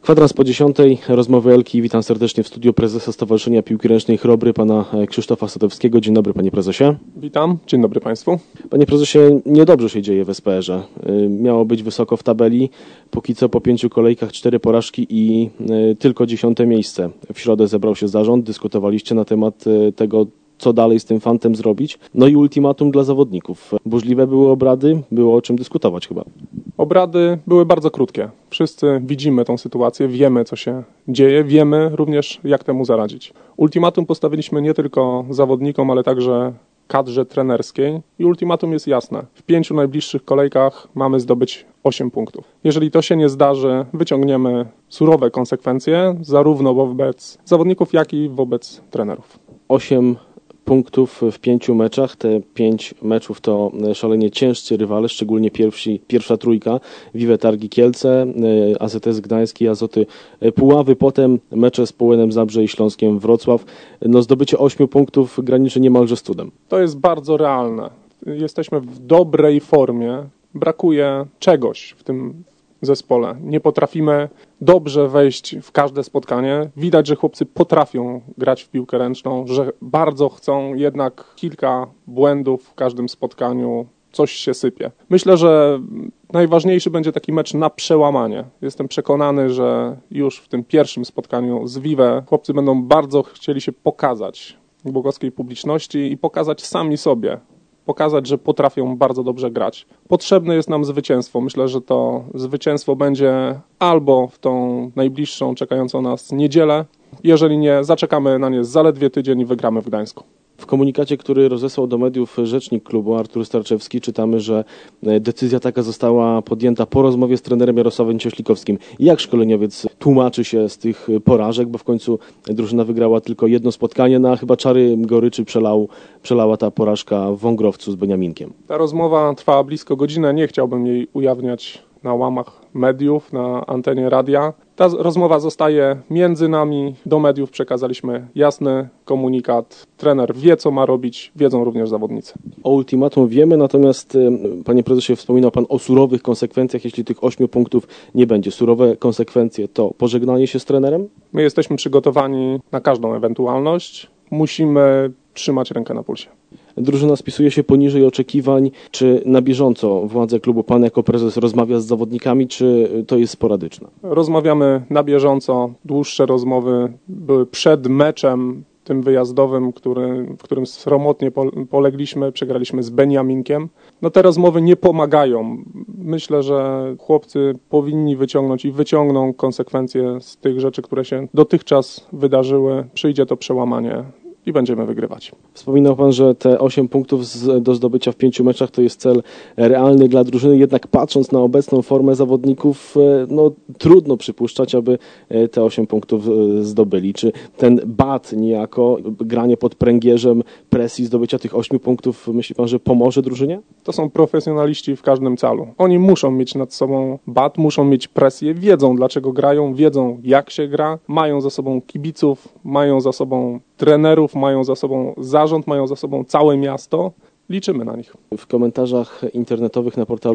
Kwadrans po 10. Rozmowy Elki. Witam serdecznie w studiu prezesa Stowarzyszenia Piłki Ręcznej Chrobry, pana Krzysztofa Sadowskiego. Dzień dobry, panie prezesie. Witam, dzień dobry państwu. Panie prezesie, niedobrze się dzieje w SPR-ze. Miało być wysoko w tabeli, póki co po 5 kolejkach 4 porażki i tylko 10. miejsce. W środę zebrał się zarząd, dyskutowaliście na temat tego, co dalej z tym fantem zrobić. No i ultimatum dla zawodników. Burzliwe były obrady, było o czym dyskutować chyba. Obrady były bardzo krótkie. Wszyscy widzimy tą sytuację, wiemy co się dzieje, wiemy również jak temu zaradzić. Ultimatum postawiliśmy nie tylko zawodnikom, ale także kadrze trenerskiej i ultimatum jest jasne. W 5 najbliższych kolejkach mamy zdobyć 8 punktów. Jeżeli to się nie zdarzy, wyciągniemy surowe konsekwencje zarówno wobec zawodników, jak i wobec trenerów. 8 punktów w 5 meczach. Te 5 meczów to szalenie ciężcy rywale, szczególnie pierwsza trójka. Vive Targi Kielce, AZS Gdański, Azoty Puławy, potem mecze z Południem Zabrze i Śląskiem Wrocław. No, zdobycie 8 punktów graniczy niemalże z cudem. To jest bardzo realne. Jesteśmy w dobrej formie. Brakuje czegoś w tym zespole. Nie potrafimy dobrze wejść w każde spotkanie. Widać, że chłopcy potrafią grać w piłkę ręczną, że bardzo chcą, jednak kilka błędów w każdym spotkaniu, coś się sypie. Myślę, że najważniejszy będzie taki mecz na przełamanie. Jestem przekonany, że już w tym pierwszym spotkaniu z Vive chłopcy będą bardzo chcieli się pokazać głogowskiej publiczności i pokazać sami sobie. Pokazać, że potrafią bardzo dobrze grać. Potrzebne jest nam zwycięstwo. Myślę, że to zwycięstwo będzie albo w tą najbliższą czekającą nas niedzielę. Jeżeli nie, zaczekamy na nie zaledwie tydzień i wygramy w Gdańsku. W komunikacie, który rozesłał do mediów rzecznik klubu Artur Starczewski, czytamy, że decyzja taka została podjęta po rozmowie z trenerem Jarosławem Cieślikowskim. Jak szkoleniowiec tłumaczy się z tych porażek, bo w końcu drużyna wygrała tylko jedno spotkanie, no a chyba czary goryczy przelała ta porażka w Wągrowcu z Beniaminkiem. Ta rozmowa trwała blisko godzinę, nie chciałbym jej ujawniać na łamach mediów, na antenie radia. Ta rozmowa zostaje między nami, do mediów przekazaliśmy jasny komunikat. Trener wie, co ma robić, wiedzą również zawodnicy. O ultimatum wiemy, natomiast panie prezesie, wspominał pan o surowych konsekwencjach, jeśli tych 8 punktów nie będzie. Surowe konsekwencje to pożegnanie się z trenerem? My jesteśmy przygotowani na każdą ewentualność. Musimy trzymać rękę na pulsie. Drużyna spisuje się poniżej oczekiwań. Czy na bieżąco władze klubu, pan jako prezes którymia z zawodnikami, czy to jest sporadyczne? Rozmawiamy na bieżąco. Dłuższe rozmowy były przed meczem tym wyjazdowym, w którym sromotnie polegliśmy, przegraliśmy z Beniaminkiem. No te rozmowy nie pomagają. Myślę, że chłopcy powinni wyciągnąć i wyciągną konsekwencje z tych rzeczy, które się dotychczas wydarzyły. Przyjdzie to przełamanie i będziemy wygrywać. Wspominał pan, że te 8 punktów do zdobycia w 5 meczach to jest cel realny dla drużyny, jednak patrząc na obecną formę zawodników, no trudno przypuszczać, aby te 8 punktów zdobyli. Czy ten bat niejako, granie pod pręgierzem presji zdobycia tych 8 punktów, myśli pan, że pomoże drużynie? To są profesjonaliści w każdym calu. Oni muszą mieć nad sobą bat, muszą mieć presję, wiedzą dlaczego grają, wiedzą jak się gra, mają za sobą kibiców, mają za sobą trenerów, mają za sobą zarząd, mają za sobą całe miasto. Liczymy na nich. W komentarzach internetowych na portalu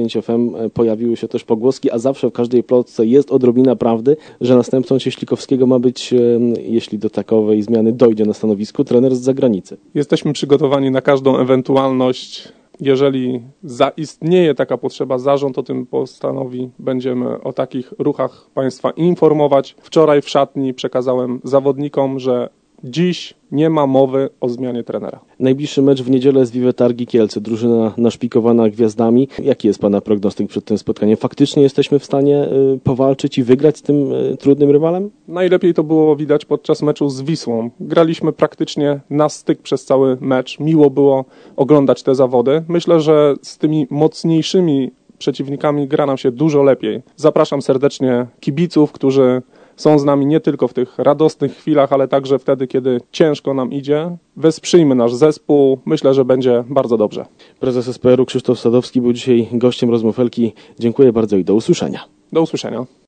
LK5FM pojawiły się też pogłoski, a zawsze w każdej plotce jest odrobina prawdy, że następcą Cieślikowskiego ma być, jeśli do takowej zmiany dojdzie na stanowisku, trener z zagranicy. Jesteśmy przygotowani na każdą ewentualność. Jeżeli zaistnieje taka potrzeba, zarząd o tym postanowi, będziemy o takich ruchach państwa informować. Wczoraj w szatni przekazałem zawodnikom, że dziś nie ma mowy o zmianie trenera. Najbliższy mecz w niedzielę z Vive Targi Kielce. Drużyna naszpikowana gwiazdami. Jaki jest pana prognostyk przed tym spotkaniem? Faktycznie jesteśmy w stanie powalczyć i wygrać z tym trudnym rywalem? Najlepiej to było widać podczas meczu z Wisłą. Graliśmy praktycznie na styk przez cały mecz. Miło było oglądać te zawody. Myślę, że z tymi mocniejszymi przeciwnikami gra nam się dużo lepiej. Zapraszam serdecznie kibiców, którzy są z nami nie tylko w tych radosnych chwilach, ale także wtedy, kiedy ciężko nam idzie. Wesprzyjmy nasz zespół. Myślę, że będzie bardzo dobrze. Prezes SPR-u Krzysztof Sadowski był dzisiaj gościem rozmów Elki. Dziękuję bardzo i do usłyszenia. Do usłyszenia.